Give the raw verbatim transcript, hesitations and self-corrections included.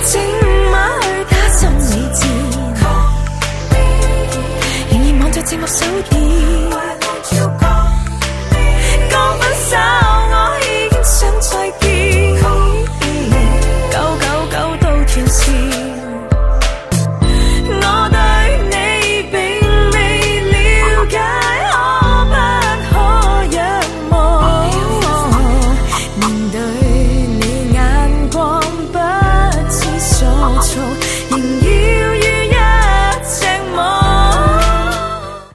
整晚去打心理戰，仍然望着寂寞數點。